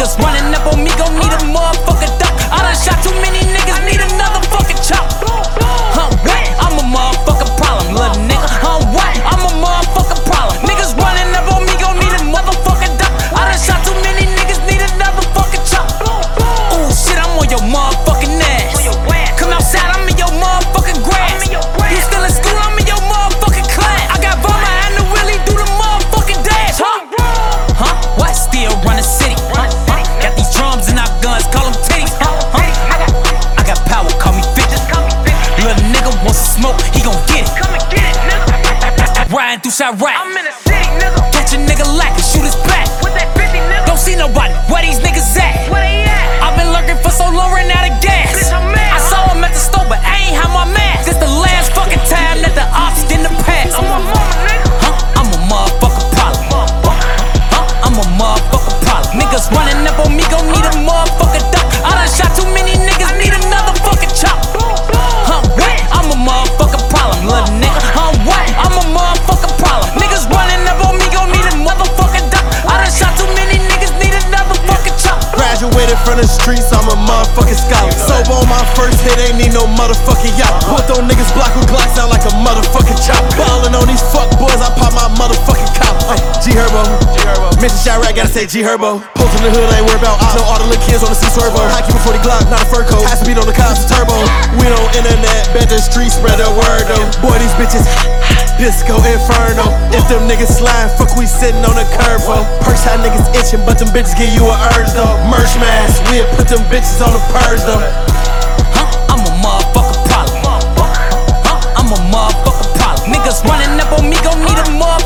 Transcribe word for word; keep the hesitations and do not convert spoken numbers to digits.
Niggas running up on me, gon' need a motherfucker duck. I done shot too many niggas, need another fucking chop. Huh, what? I'm a motherfucking problem, little nigga. Huh, what? I'm a motherfucking problem. Niggas running up on me, gon' need a motherfucking duck. I done shot too many niggas, need another fucking chop. Ooh, shit, I'm on your motherfucking ass. Come outside, I'm in your motherfucking grass. You still in school, I'm in your motherfucking class. I got Burma and the Willie do the motherfucking dash, huh? Huh? What? Still run the city, huh? Huh? Got these drums and our guns, call them titties, huh? Huh? I got, I got power, call me fifty. Little nigga wants to smoke, he gon' get it. Come and get it, nigga. Riding through Chirac, I'm in the city, nigga. Catch a nigga lacking, shoot his back. With that fifty, nigga. Don't see nobody, where these niggas at? Where they at? I've been lurking for so long, ran out of gas. Bitch, I'm mad. I saw him at the store, but I ain't have my mask. This the last fucking time that the ops get in the past. I'm a mama, nigga. Huh? I'm a motherfucker problem. Huh? I'm a motherfucker problem. Niggas running up on me, gon' need a motherfucker duck. I done shot too many niggas, need another fucking chop. Huh? What? I'm a motherfucker problem, little nigga. Huh? What? I'm a motherfucker problem. Niggas running up on me, gon' need a motherfucking duck. I done shot too many niggas, need another fucking chop. Graduated from the streets, I'm a motherfucking scholar. Sober on my first hit, ain't need no motherfucking yacht. Put those niggas block with Glocks sound like a motherfucking chop. Ballin' on these fuck boys, I pop my motherfucking cop. Uh, G Herbo, Mention Chirac, gotta say G Herbo. Post in the hood, I ain't worried about ops. Know all the little kids on the C-Swervo. High keep before the Glock, not a fur coat. High speed on the cops, turbo. We on internet, bet the street spread the word though. Boy, these bitches disco inferno. If them niggas slime, fuck we sitting on the curve, oh. Purse how niggas itching, but them bitches give you a urge though. Merch mask, we'll put them bitches on the purge though. Huh? I'm a motherfucker problem. Huh? I'm a motherfucker problem. Niggas running up on me, gon' need a motherfucker